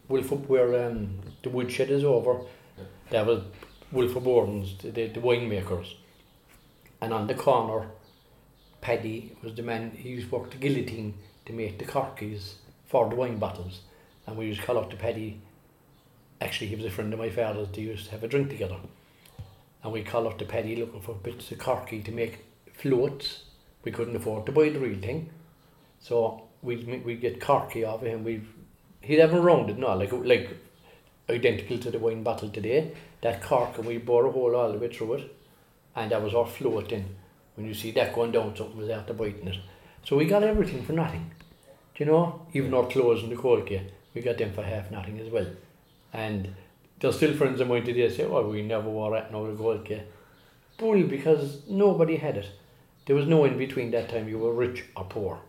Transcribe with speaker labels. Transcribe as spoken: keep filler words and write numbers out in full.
Speaker 1: Wilford, where um, the woodshed is over, that was Wilford Borden, the, the, the winemakers. And on the corner, Paddy was the man, he used to work the guillotine to make the corkies for the wine bottles. And we used to call up to Paddy. Actually, he was a friend of my father's. They used to have a drink together. And we call up to Paddy looking for bits of corky to make floats. We couldn't afford to buy the real thing. So we'd, we'd get corky off of him. We'd, he'd have them rounded, no, like, like identical to the wine bottle today. That cork, and we bore a hole all the way through it. And that was our float in. When you see that going down, something was after biting it. So we got everything for nothing. Do you know? Even our clothes in the cold key, we got them for half nothing as well. And there's still friends of mine today say, oh, we never wore that now, the gold key. Bull, because nobody had it. There was no in between that time, you were rich or poor.